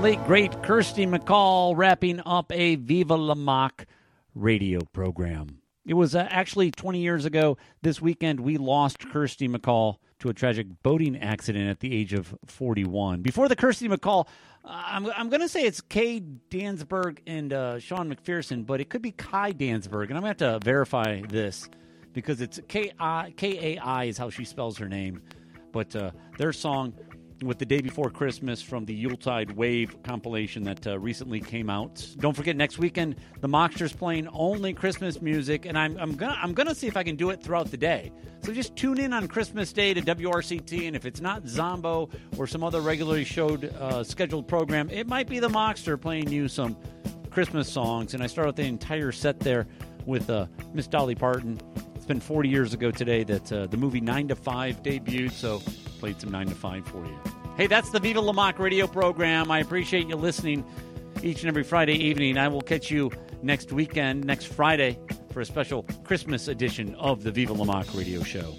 late, great Kirsty MacColl wrapping up a Viva La Mock radio program. It was actually 20 years ago this weekend we lost Kirsty MacColl to a tragic boating accident at the age of 41. Before the Kirsty MacColl, I'm going to say it's Kay Dansberg and Sean McPherson, but it could be Kai Dansberg, and I'm going to have to verify this because it's K-A-I is how she spells her name. But their song with The Day Before Christmas from the Yuletide Wave compilation that recently came out. Don't forget, next weekend, the Mocksters playing only Christmas music, and I'm gonna see if I can do it throughout the day. So just tune in on Christmas Day to WRCT, and if it's not Zombo or some other regularly scheduled program, it might be the Mockster playing you some Christmas songs. And I start out the entire set there with Miss Dolly Parton. It's been 40 years ago today that the movie 9 to 5 debuted, so played some 9 to 5 for you. Hey, that's the Viva La Mock radio program. I appreciate you listening each and every Friday evening. I will catch you next weekend, next Friday, for a special Christmas edition of the Viva La Mock radio show.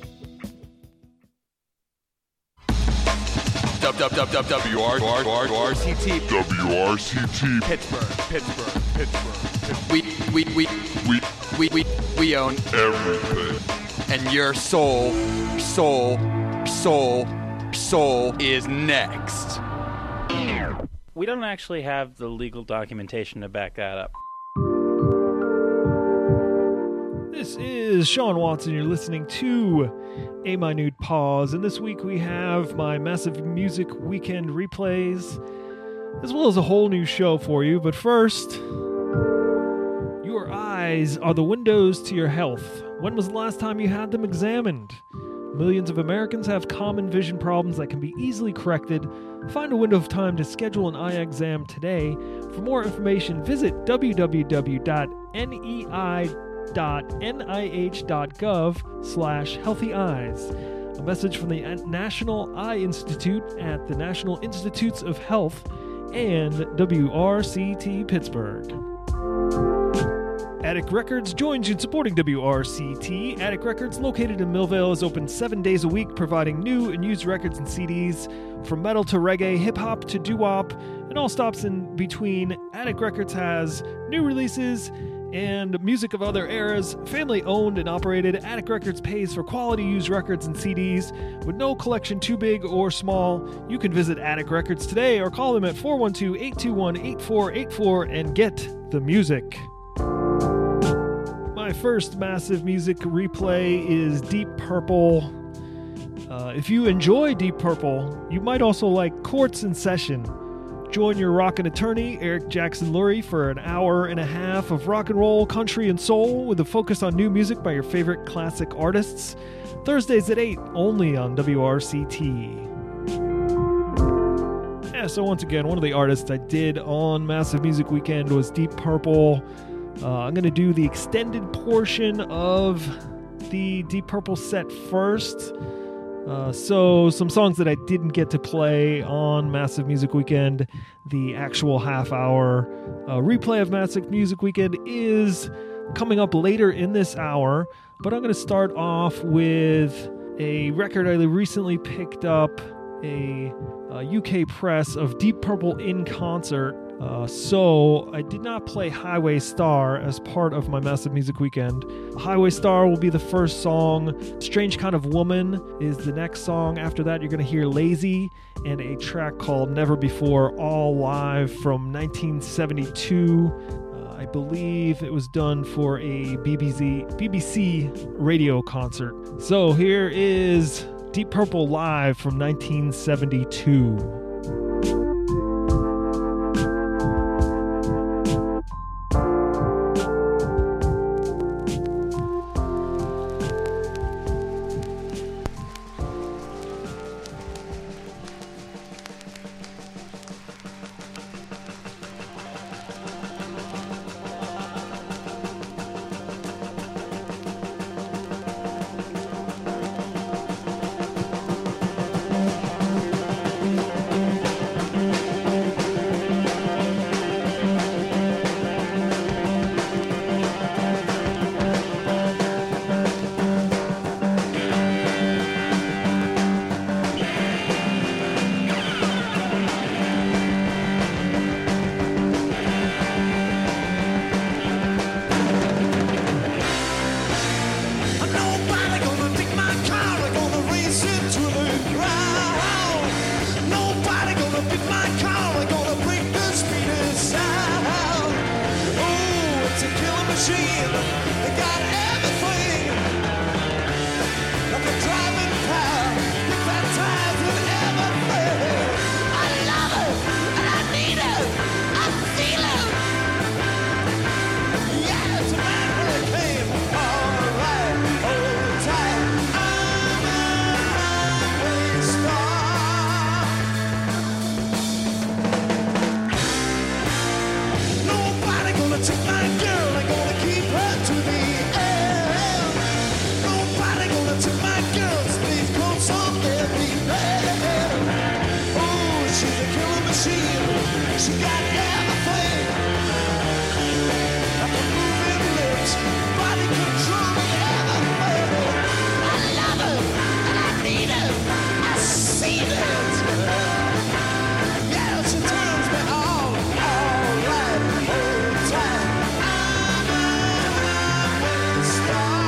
WRCT. Pittsburgh. We own everything. And your soul is next. We don't actually have the legal documentation to back that up. This is Sean Watson. You're listening to A Minute Pause, and this week we have my Massive Music Weekend replays, as well as a whole new show for you. But first, your eyes are the windows to your health. When was the last time you had them examined? Millions of Americans have common vision problems that can be easily corrected. Find a window of time to schedule an eye exam today. For more information, visit www.nei.nih.gov/healthy-eyes. A message from the National Eye Institute at the National Institutes of Health and WRCT Pittsburgh. Attic Records joins you in supporting WRCT. Attic Records, located in Millvale, is open 7 days a week, providing new and used records and CDs, from metal to reggae, hip-hop to doo-wop, and all stops in between. Attic Records has new releases and music of other eras. Family-owned and operated, Attic Records pays for quality used records and CDs. With no collection too big or small, you can visit Attic Records today or call them at 412-821-8484 and get the music. My first Massive Music replay is Deep Purple. If you enjoy Deep Purple, you might also like Courts in Session. Join your rockin' attorney, Eric Jackson Lurie, for an hour and a half of rock and roll, country, and soul with a focus on new music by your favorite classic artists. Thursdays at 8, only on WRCT. Yeah, so once again, one of the artists I did on Massive Music Weekend was Deep Purple. I'm going to do the extended portion of the Deep Purple set first. So some songs that I didn't get to play on Massive Music Weekend. The actual half-hour replay of Massive Music Weekend is coming up later in this hour. But I'm going to start off with a record I recently picked up, a UK press of Deep Purple in concert. So I did not play Highway Star as part of my Massive Music Weekend. Highway Star will be the first song. Strange Kind of Woman is the next song. After that, you're going to hear Lazy and a track called Never Before, all live from 1972. I believe it was done for a BBC radio concert. So here is Deep Purple live from 1972. machine. They got everything. Like a driving car. If that time would ever fail. I love it and I need it. I feel it. Yeah, it's a man hurricane. All right, hold tight. I'm a highway star. Nobody gonna take my girl. I'm gonna keep her to the end. Nobody gonna take my girl. Space coats on every bed. Oh, she's a killer machine. She got everything. Like a moving lips, body control everything. I love it and I need it. I see it. Yeah, she turns me on. All right, hold tight. I'm a highway star.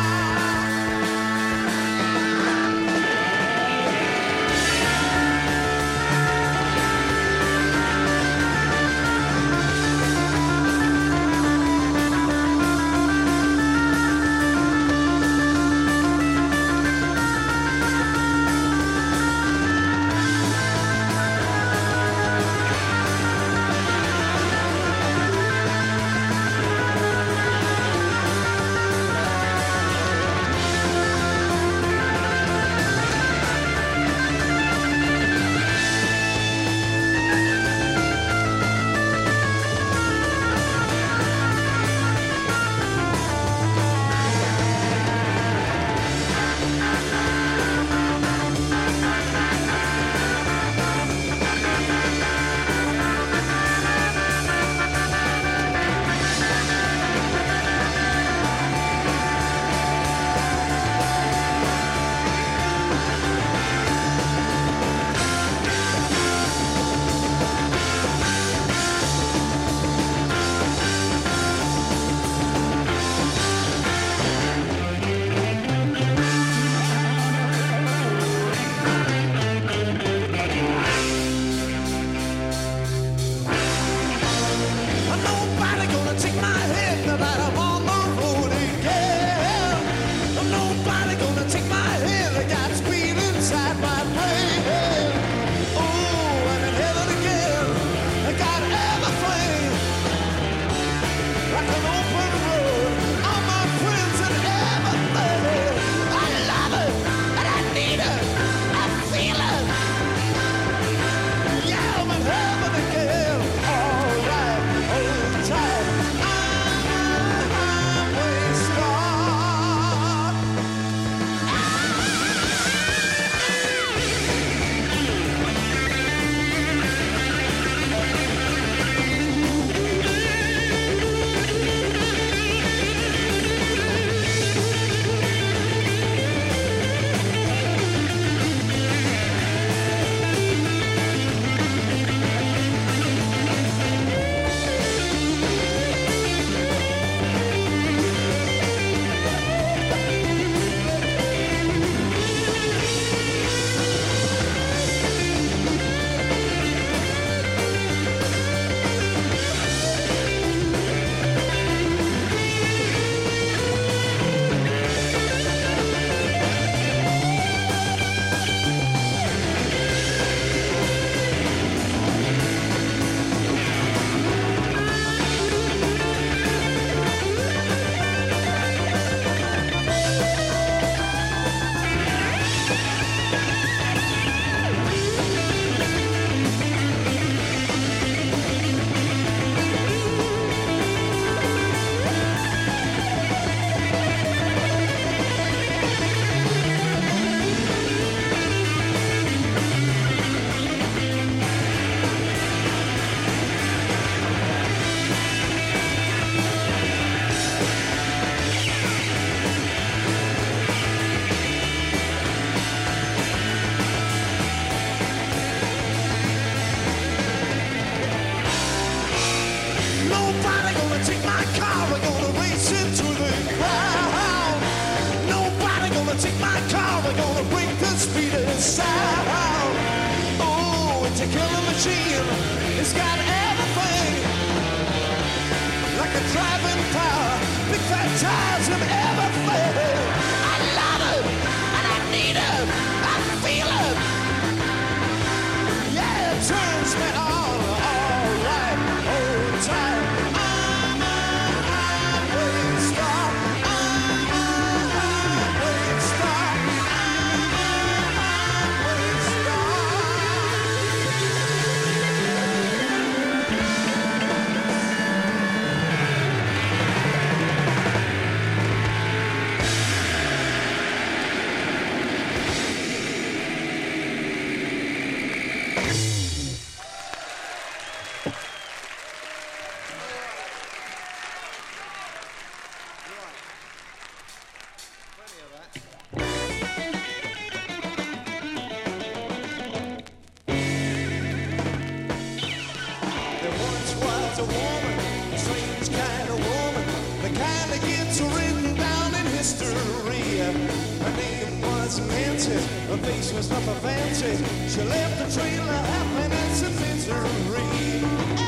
Nobody gonna take my head now that I'm on the road again. Nobody gonna take my head. I got speed inside my brain. Oh, and in heaven again, I got everything. Like an open road, all my friends and everything. I love it and I need it. I feel it. Yeah, I'm in heaven again. All right, hold tight. I'm a highway star. Nobody gonna take my car. We're gonna race into the ground. Nobody gonna take my car. We're gonna break the speed of sound. Oh, it's a killer machine. It's got everything. Like a driving car. big phantasm ever failed. I love her, and I need her, I feel her. Yeah, it turns me on, all right, all the time. I'm a highway star. I'm a highway star. I'm a highway star. There once was a woman, a strange kind of woman, the kind that gets written down in history. Her name was Nancy, her face was nothing fancy. She left a trail of happiness and misery.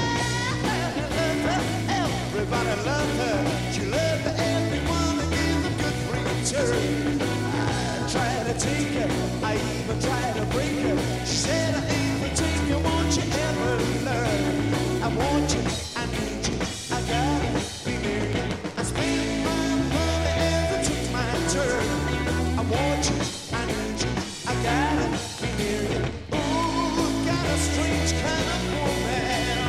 Everybody loved her. She loved everyone and gave a good return. I tried to take her, I even tried to break her. She said, I ain't gonna take you, won't you ever learn? I want you, I need you, I gotta be near you. I spend my money every took my turn. I want you, I need you, I gotta be near you. Ooh, got a strange kind of woman.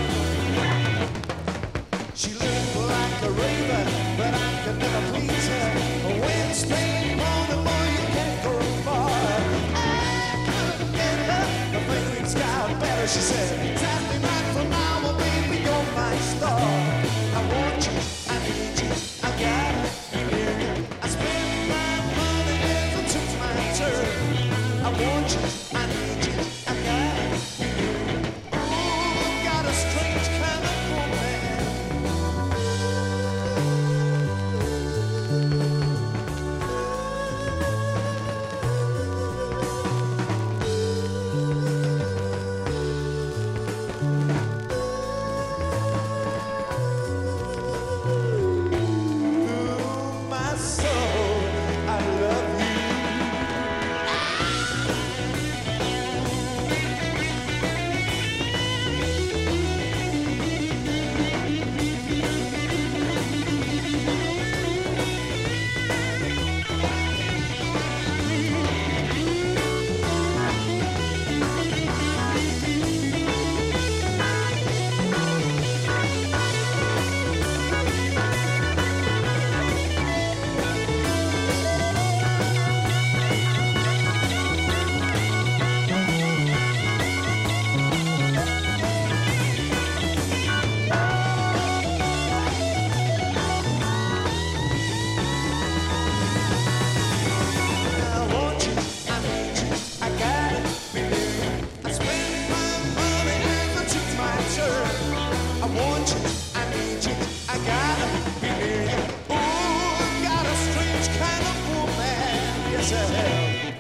She looked like a raven, but I could never please her. When Spain on the boy, you can't go far. I couldn't get her, the things got better. She said, tap me back from now, well, baby, you're my star. I want you, I need you, I gotta be near you. I spend my money every took my turn. I want you, I need you, I gotta be near you. Ooh, got a strange kind of woman. Ooh, my soul, I love you. I want you, I need you, I gotta be near you. I spend my money and I took my turn. I want you, I need you, I gotta be near you. Ooh, got a strange kind of woman, yes I have.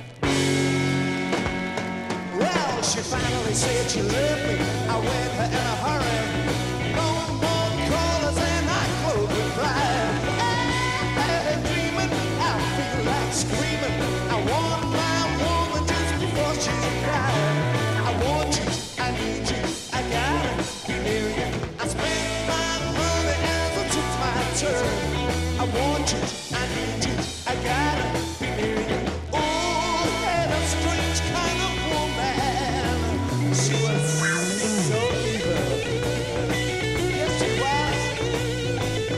Well, she finally said she loved me. I wed her in a hurry. No more callers and I clothed with pride. I'm dreaming, I feel like screaming. I want my woman just before she died. I want you, I need you, I gotta be near you. I spend my money as I took my turn. I want you, I need you, I gotta be near you. Oh, and a strange kind of woman. She was so evil. Yes, she was.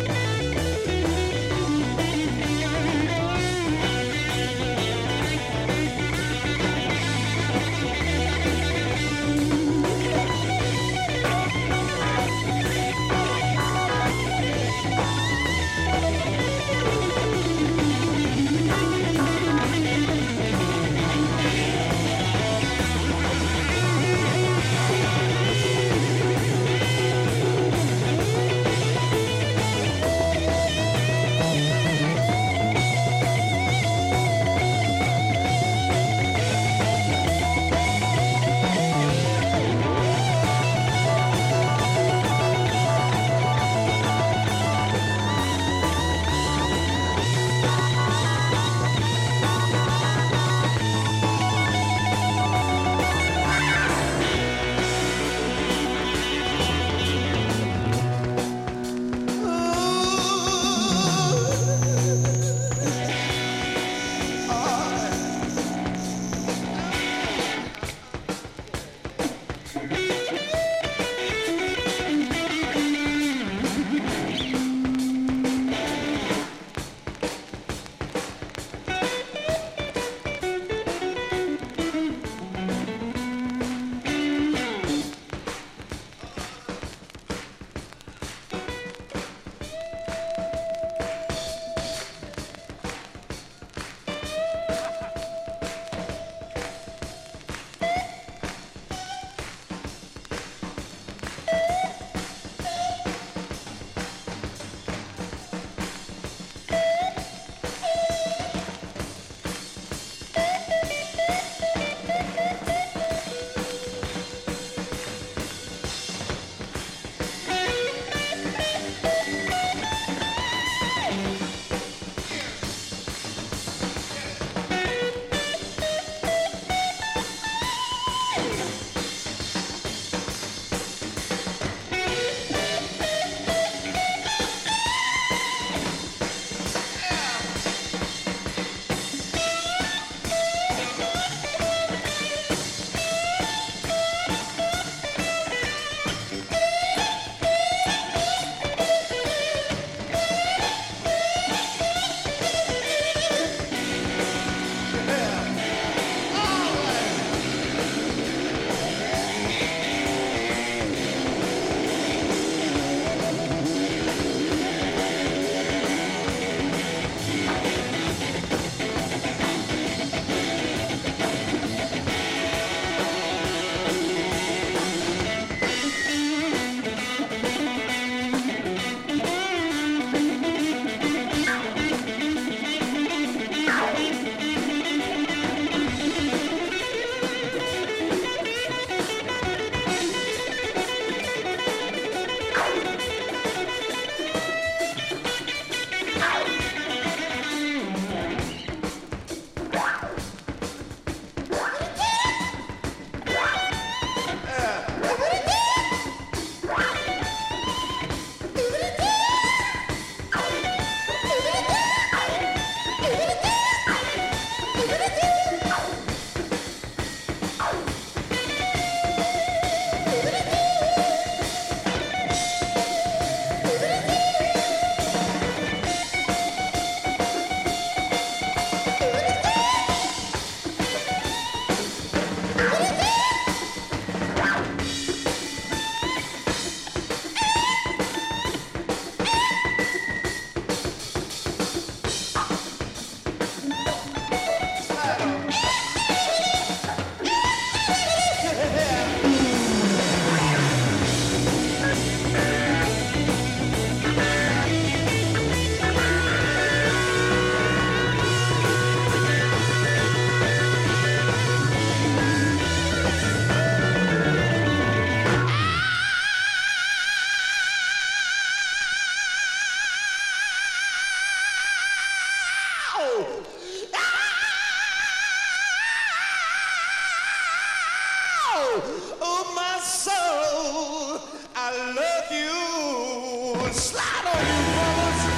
Oh, my soul, I love you. Slide on you, brothers.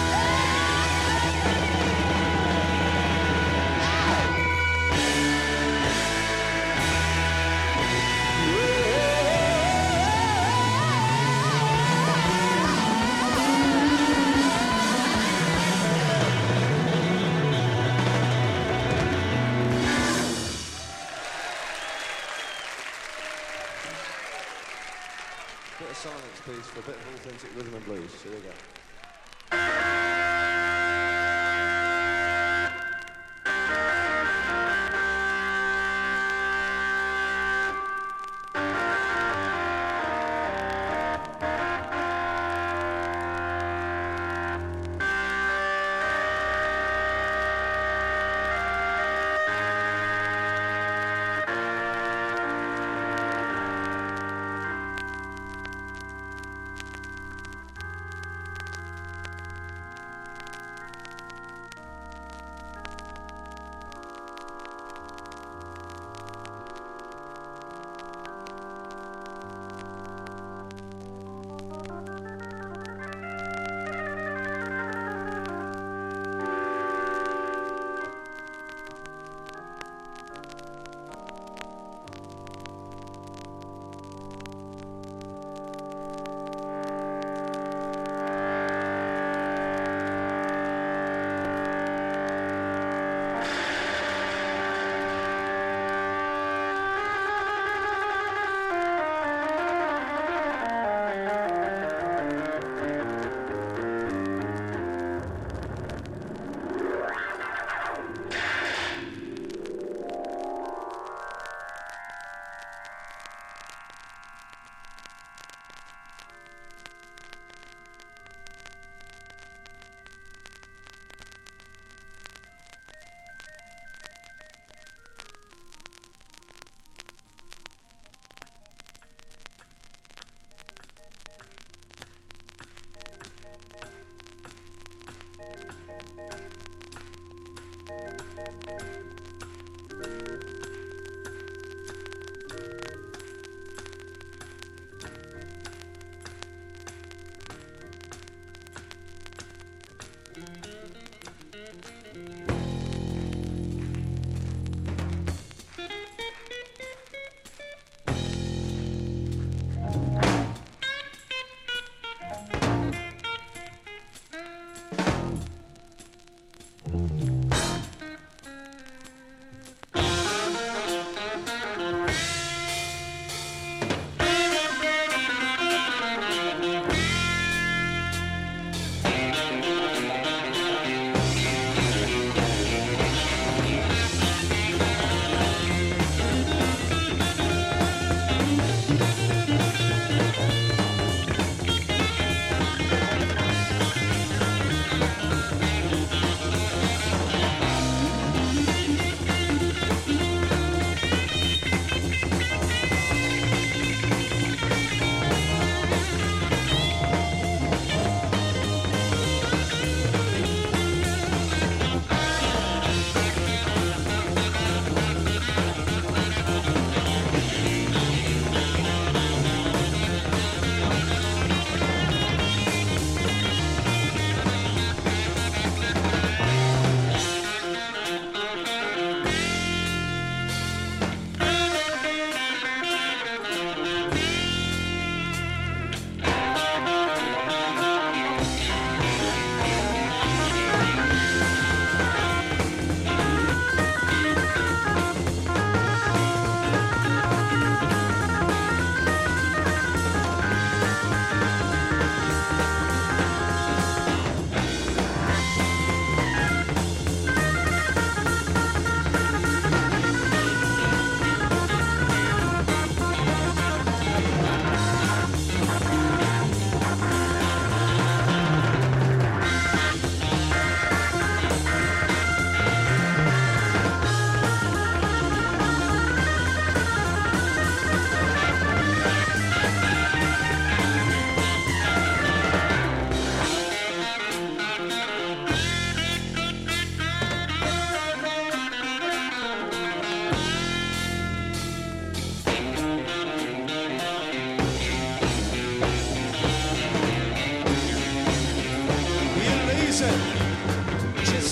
Bit of silence, please, for a bit of authentic rhythm and blues. Here we go.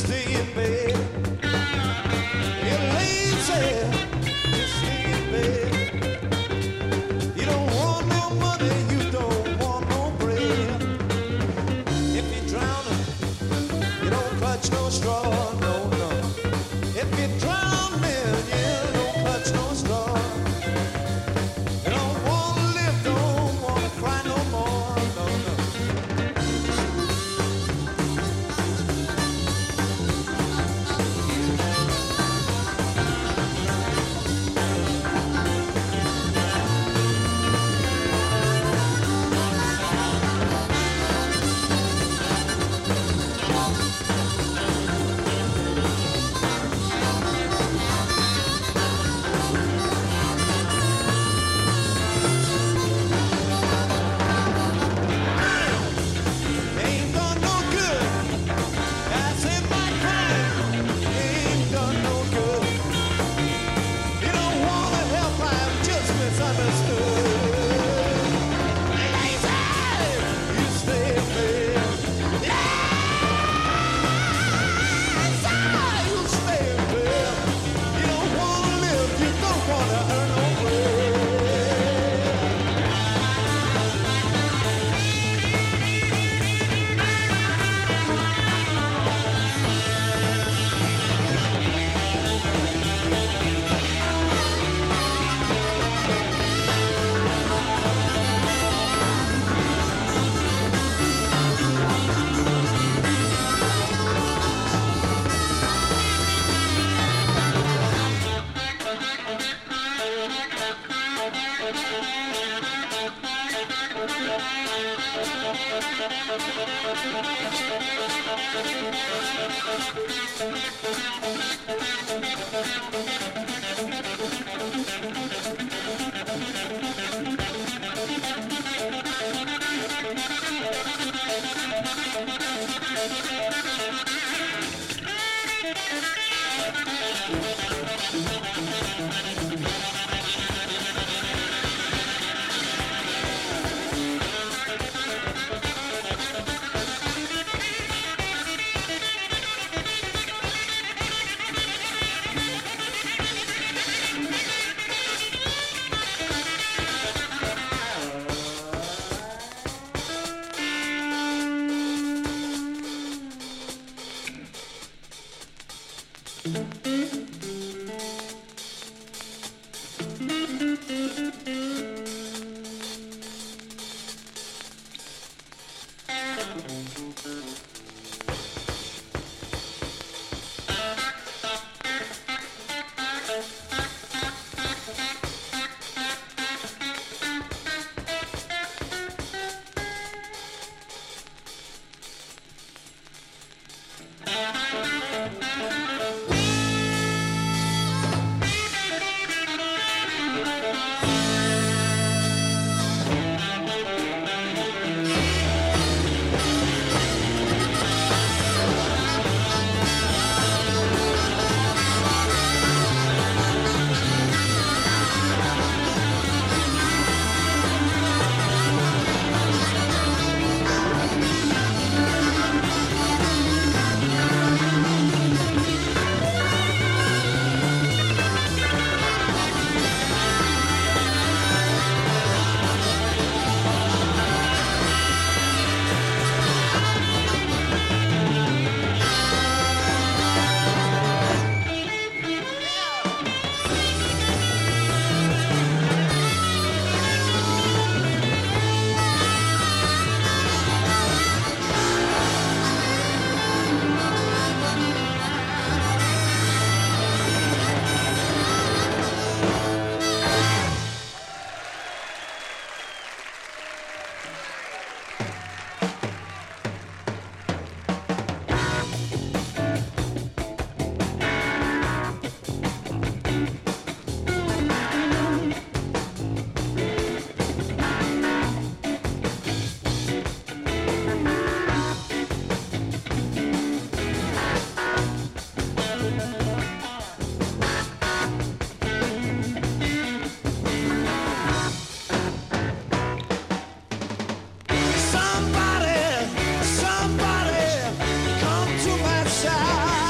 stay in bed. You're lazy, just stay in bed. You don't want no money, you don't want no bread. If you're drowning, you don't clutch no straw, no, no. If you're drowning, you don't clutch no straw. You don't want to live, don't want to cry no more, no, no. Ain't done no good. That's in my crime. Ain't done no good. You don't wanna help, I'm just misunderstood. Lazy, you stay in bed. Lazy, you stay in bed. You don't wanna live, you don't wanna earn no bread. Somebody, come to my side.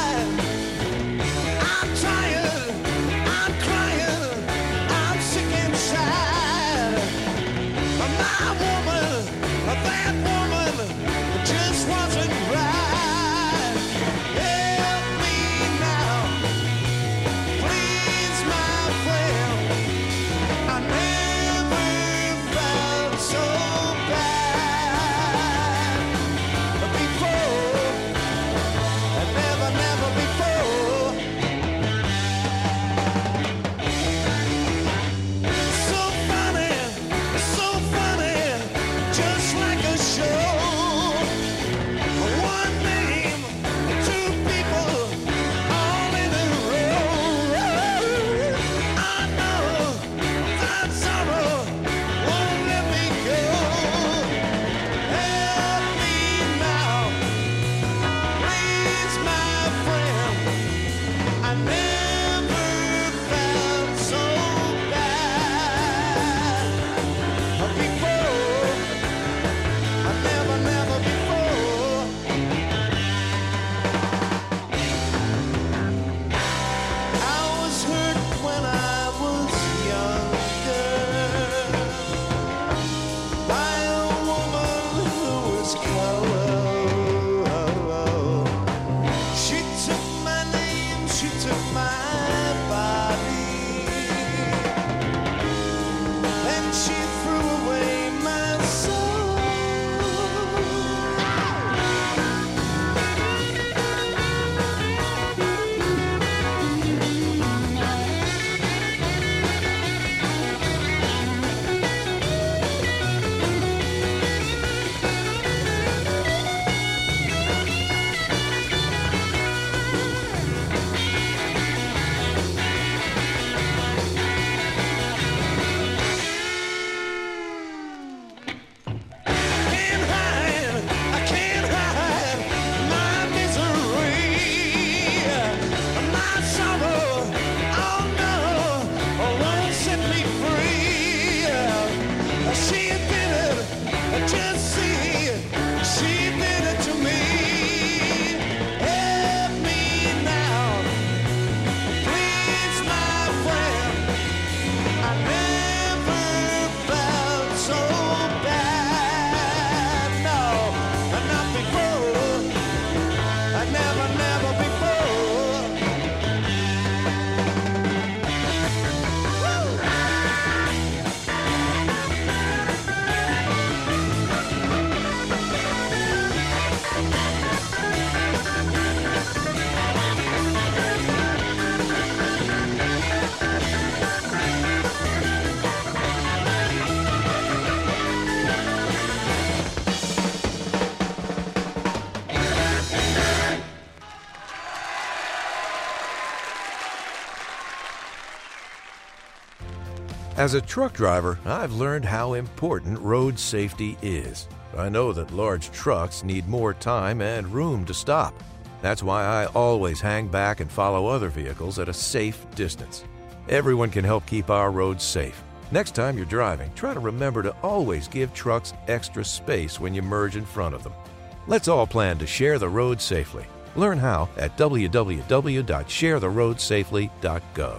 like never, never before. As a truck driver, I've learned how important road safety is. I know that large trucks need more time and room to stop. That's why I always hang back and follow other vehicles at a safe distance. Everyone can help keep our roads safe. Next time you're driving, try to remember to always give trucks extra space when you merge in front of them. Let's all plan to share the road safely. Learn how at www.sharetheroadsafely.gov.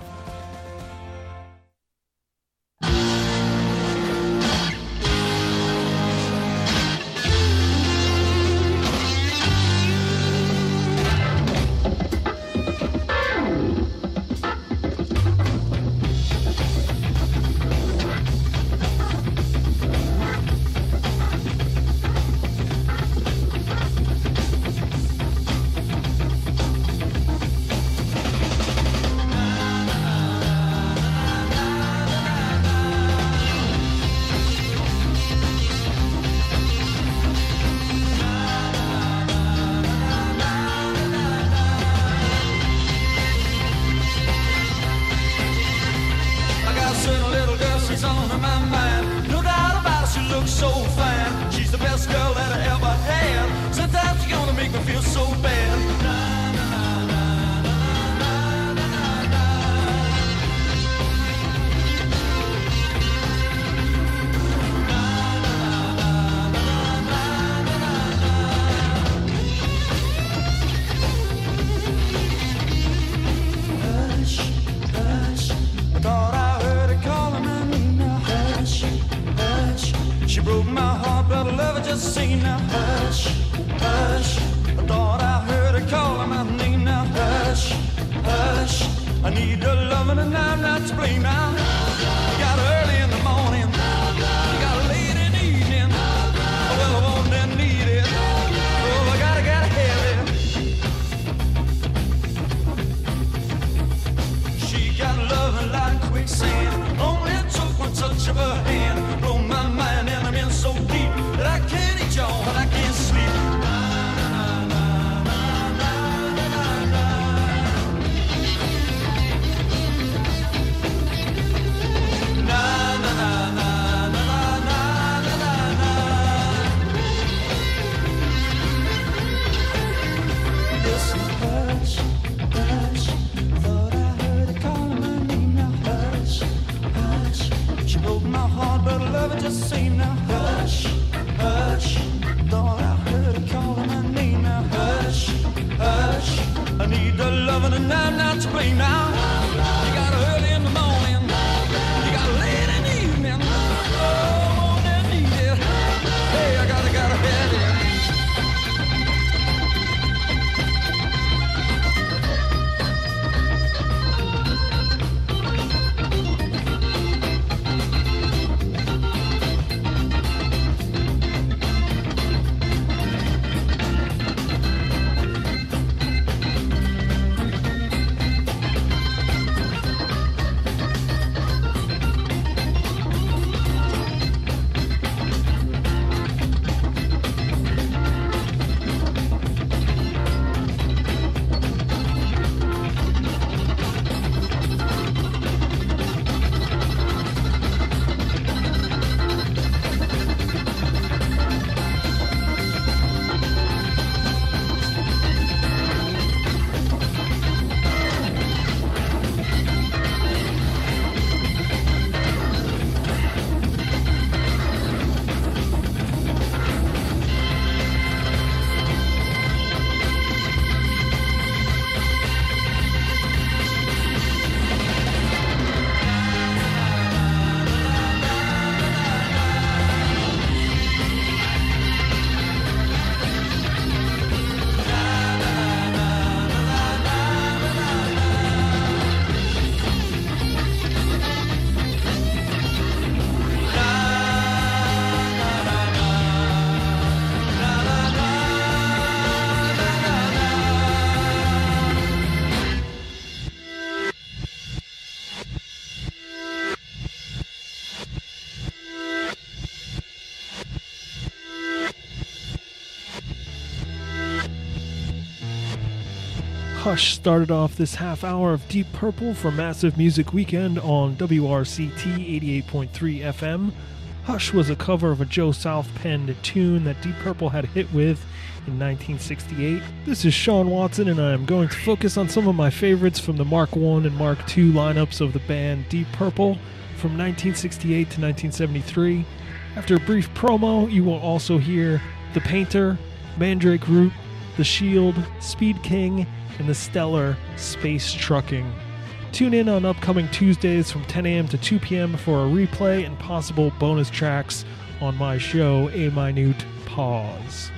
Hush started off this half hour of Deep Purple for Massive Music Weekend on WRCT 88.3 FM. Hush was a cover of a Joe South penned tune that Deep Purple had hit with in 1968. This is Sean Watson, and I am going to focus on some of my favorites from the Mark I and Mark II lineups of the band Deep Purple from 1968 to 1973. After a brief promo, you will also hear The Painter, Mandrake Root, The Shield, Speed King, and the stellar Space Trucking. Tune in on upcoming Tuesdays from 10 a.m. to 2 p.m. for a replay and possible bonus tracks on my show, A Minute Pause.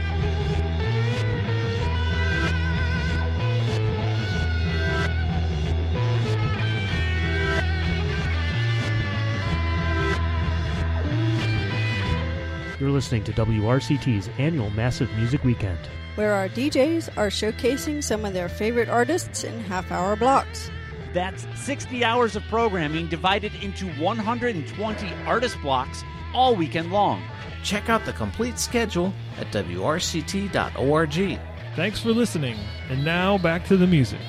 You're listening to WRCT's annual Massive Music Weekend, where our DJs are showcasing some of their favorite artists in half-hour blocks. That's 60 hours of programming divided into 120 artist blocks all weekend long. Check out the complete schedule at WRCT.org. Thanks for listening, and now back to the music.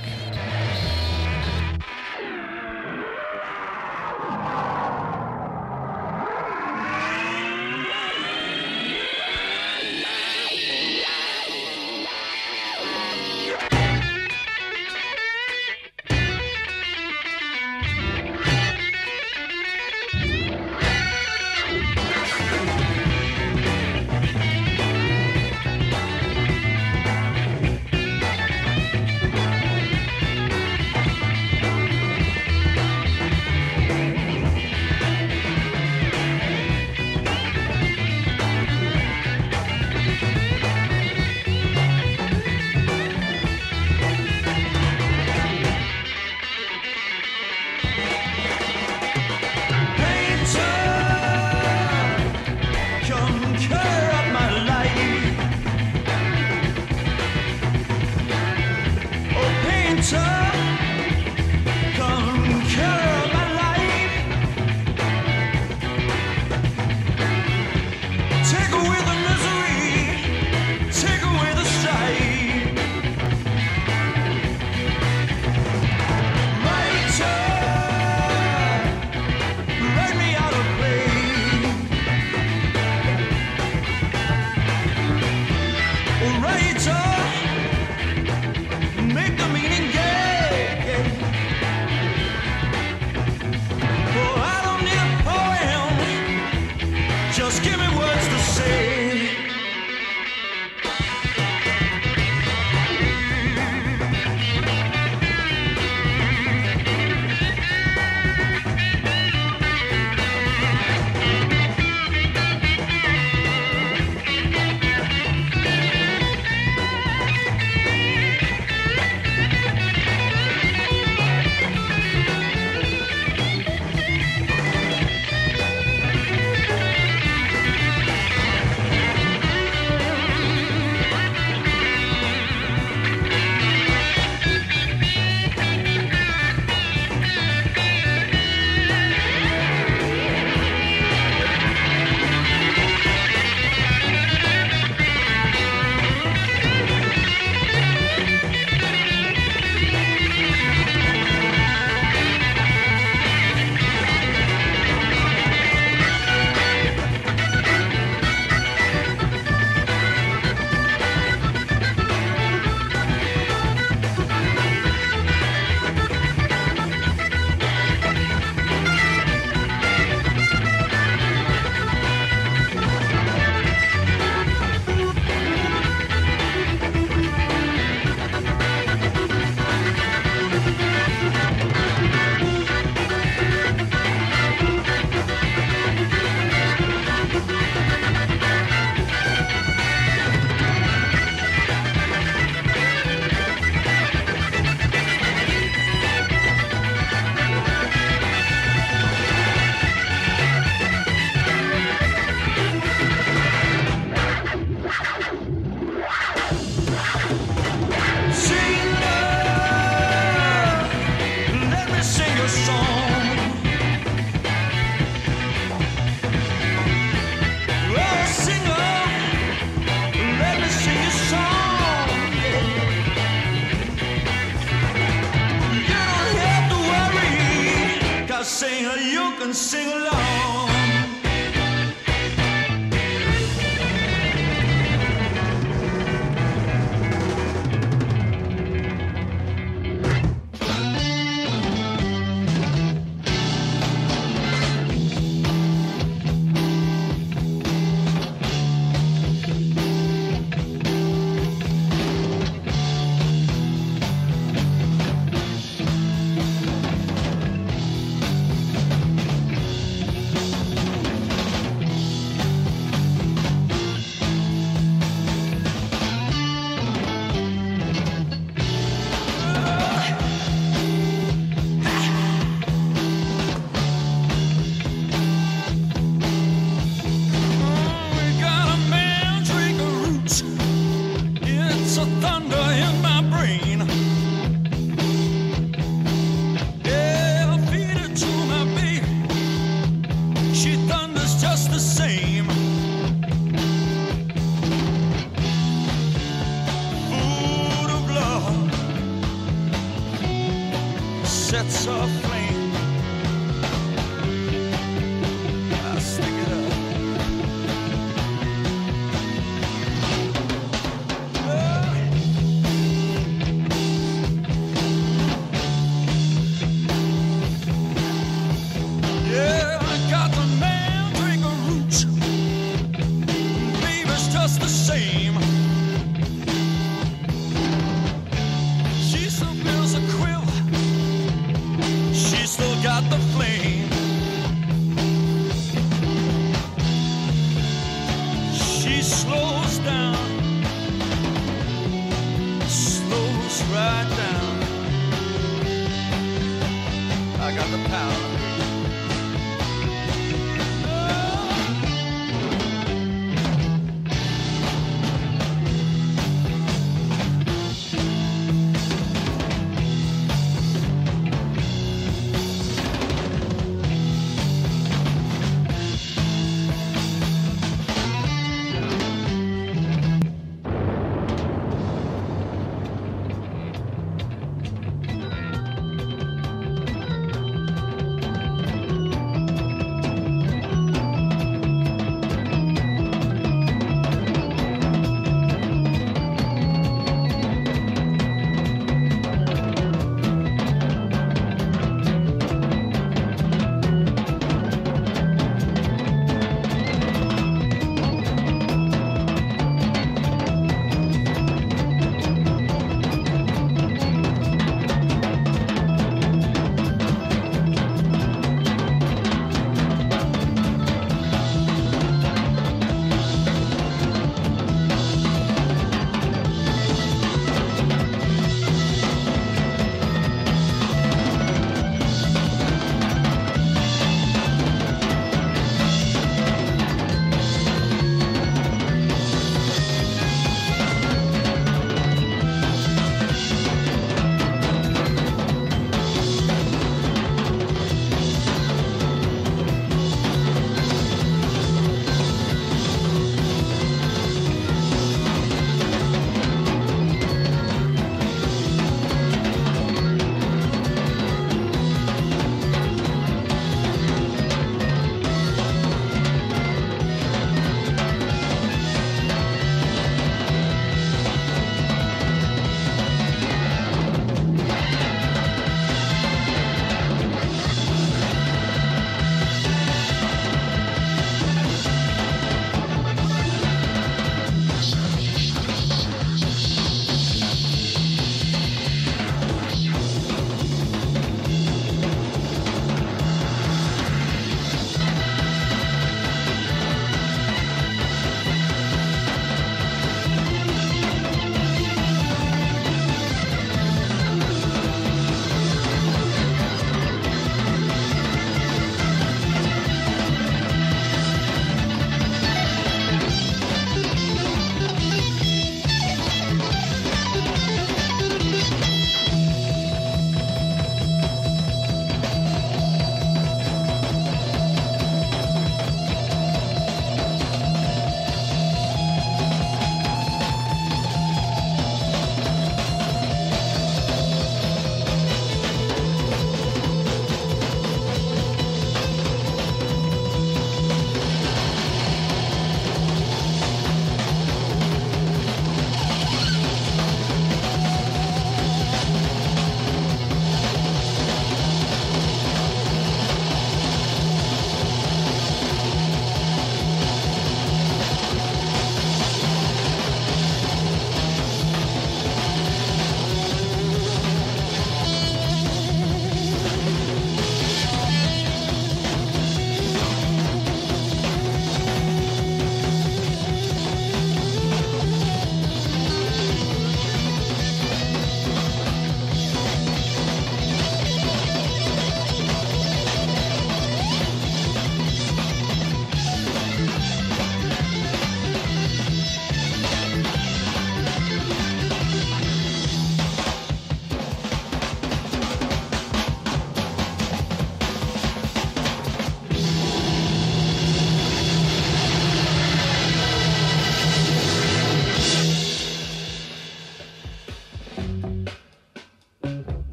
Make the meaning gay. and sing along. Sets a flame. I'll stick it up. Yeah, I got the mandrake roots. Baby's just the same. She still builds a quill. She's still got the flame. She slows down, slows right down. I got the power.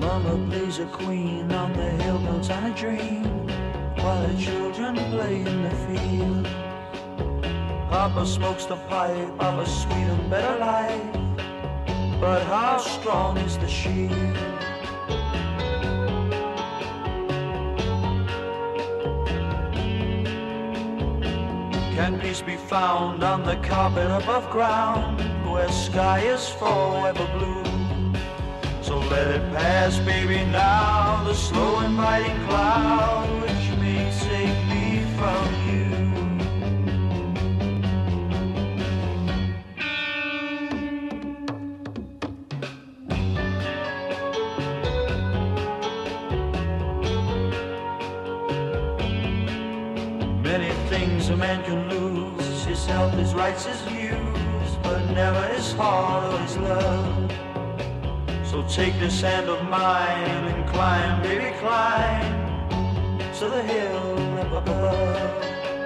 Mama plays a queen on the hill built on a dream, while the children play in the field. Papa smokes the pipe of a sweet and better life, but how strong is the shield? Can peace be found on the carpet above ground, where sky is forever blue? So let it pass, baby, now, the slow inviting cloud which may take me from you. Many things a man can lose, his health, his rights, his views, but never his heart or his love. So take this hand of mine and climb, baby, climb to the hill up above.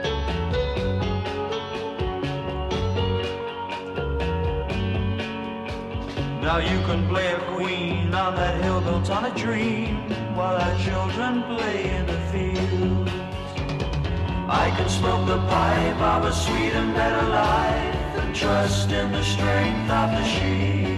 Now you can play a queen on that hill built on a dream, while our children play in the fields. I can smoke the pipe of a sweet and better life, and trust in the strength of the sheep.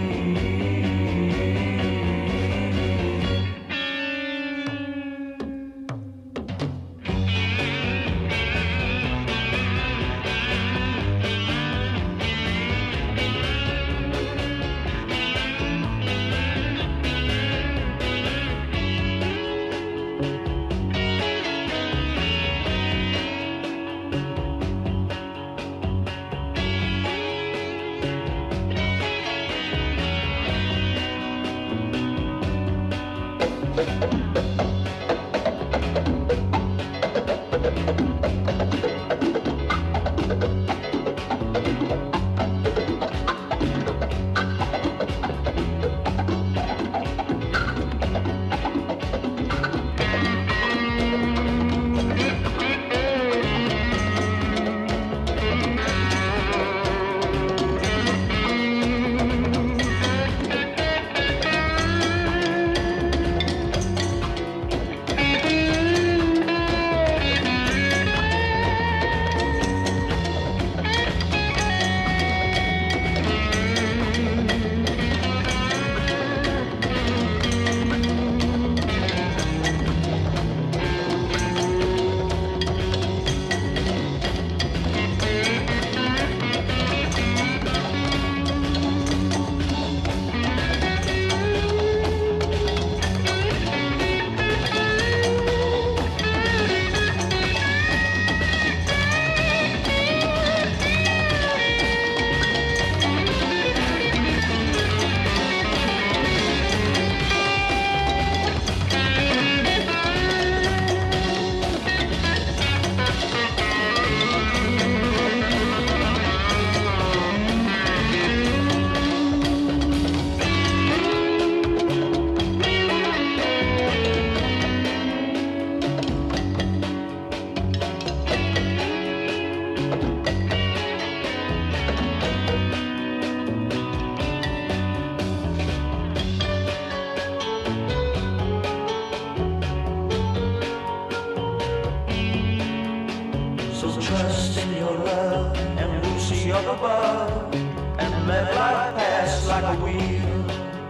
Above, and let life pass like a wheel.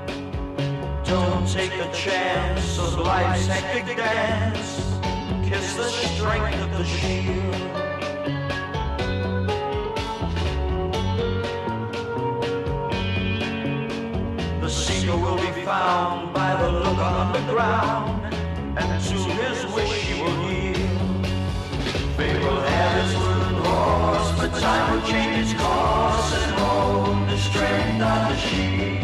Don't take a chance of life's hectic dance. Kiss the strength of the shield. The seeker will be found by the look on the ground, and to his wish he will yield. Fate will have its wooden horse, but time will change its course and hold the strength of the sheep.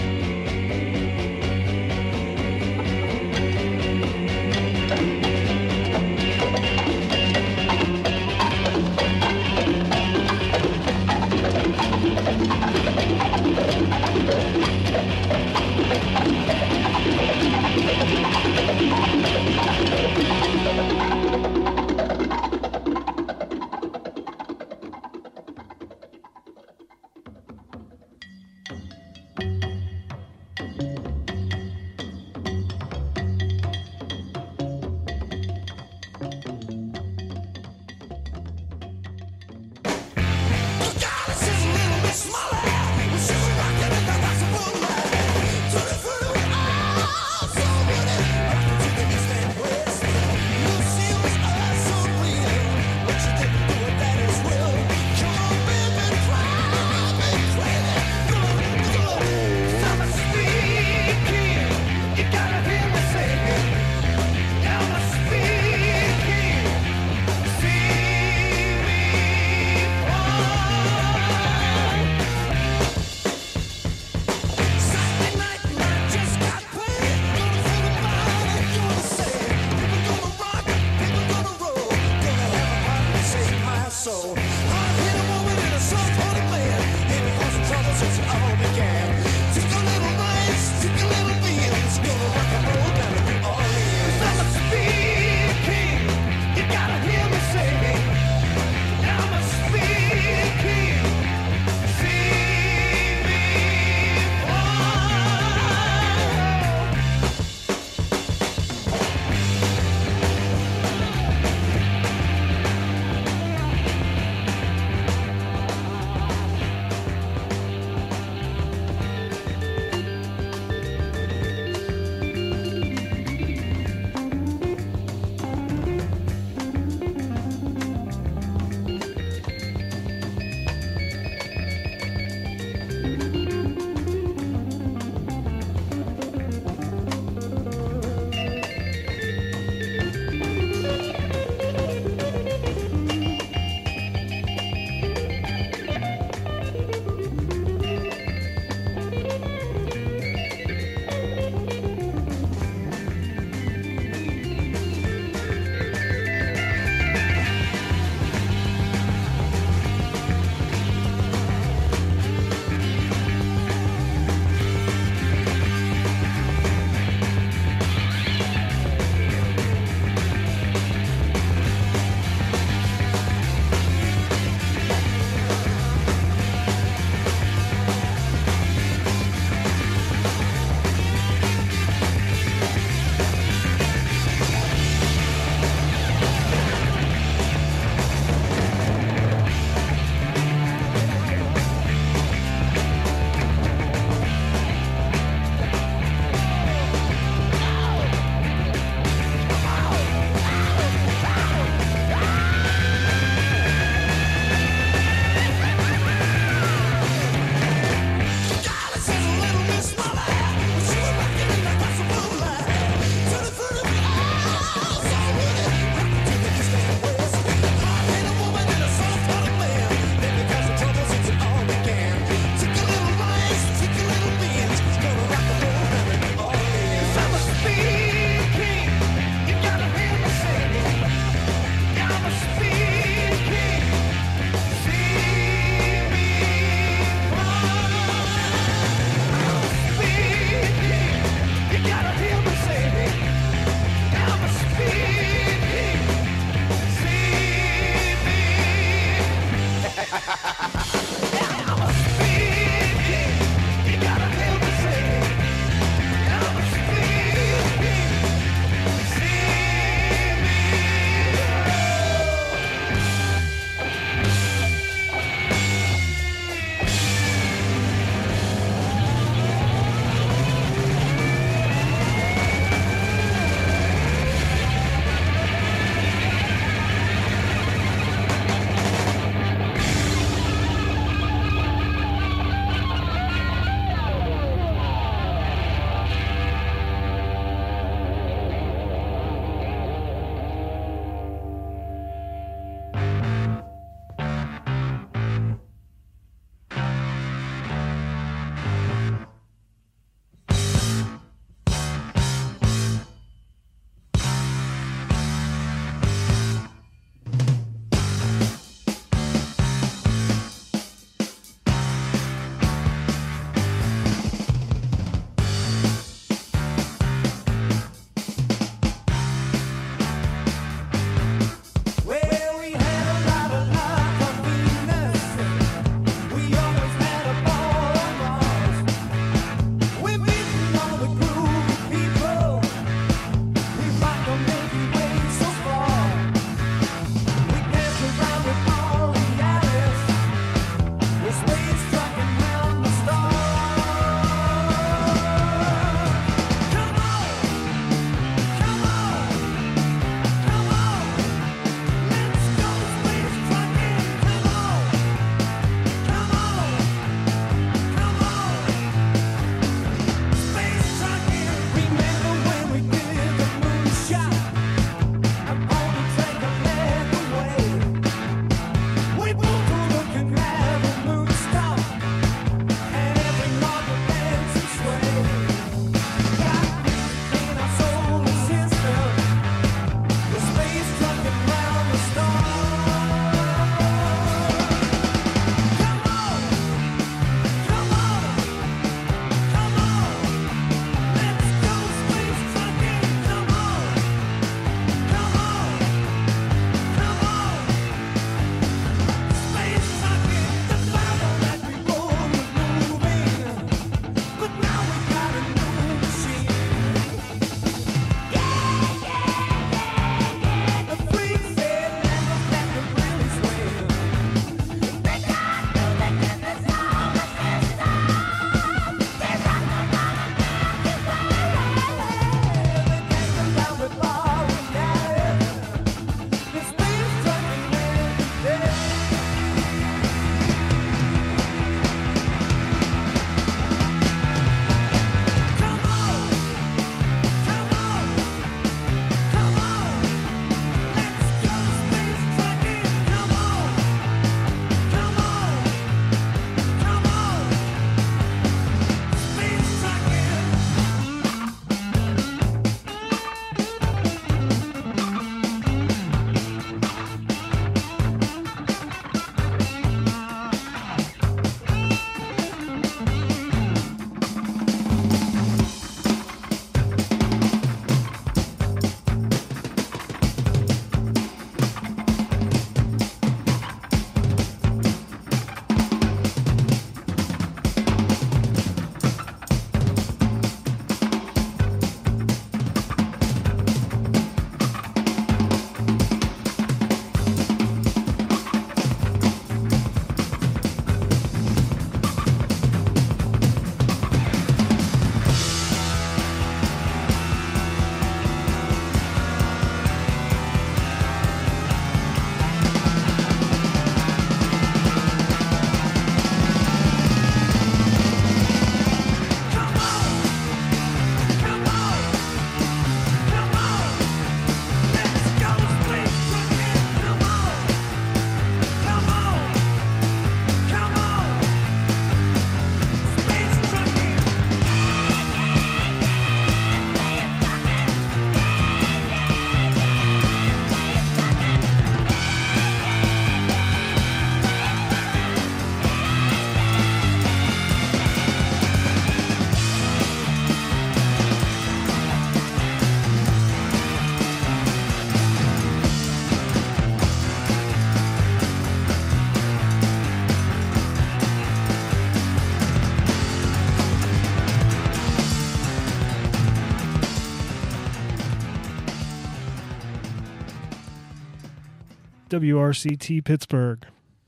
WRCT Pittsburgh.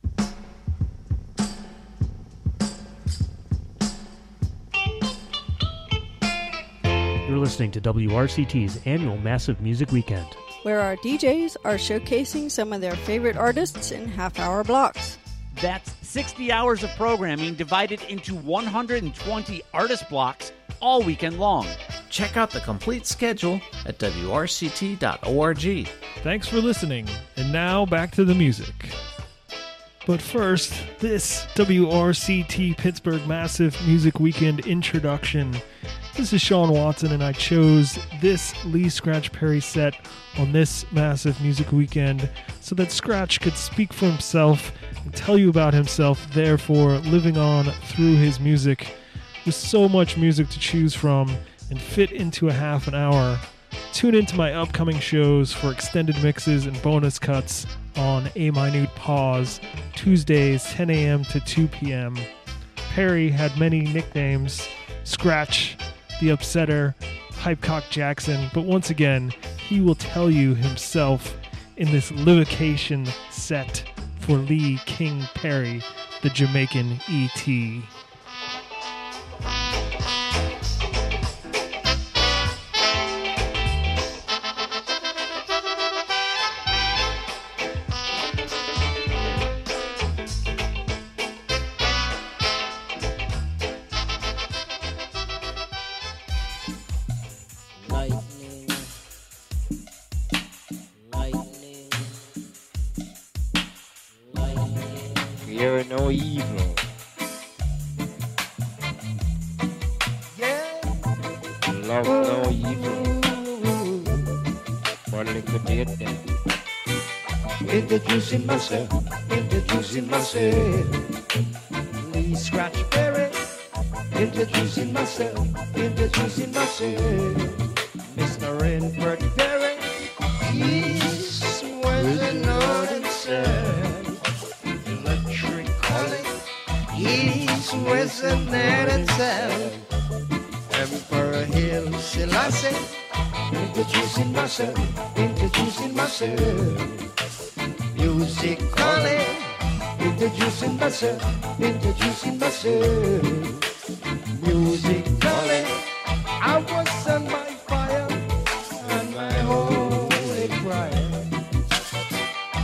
You're listening to WRCT's annual Massive Music Weekend, where our DJs are showcasing some of their favorite artists in half-hour blocks. That's 60 hours of programming divided into 120 artist blocks all weekend long. Check out the complete schedule at WRCT.org. Thanks for listening, and now back to the music. But first, this WRCT Pittsburgh Massive Music Weekend introduction. This is Sean Watson, and I chose this Lee Scratch Perry set on this Massive Music Weekend so that Scratch could speak for himself and tell you about himself, therefore living on through his music. With so much music to choose from and fit into a half an hour, tune into my upcoming shows for extended mixes and bonus cuts on A Minute Pause, Tuesdays 10 a.m. to 2 p.m. Perry had many nicknames: Scratch, The Upsetter, Hypecock Jackson, but once again, he will tell you himself in this livocation set for Lee King Perry, the Jamaican E.T. Fear no evil. Love no evil. But liquidate them. Introducing myself. Lee Scratch Perry. Introducing myself. Mr. Renford Perry. East, west, and north, and south. Electric calling. East, west, and north, and south. Emperor Hill Selassie. Introducing myself. Music calling. Introducing myself. Music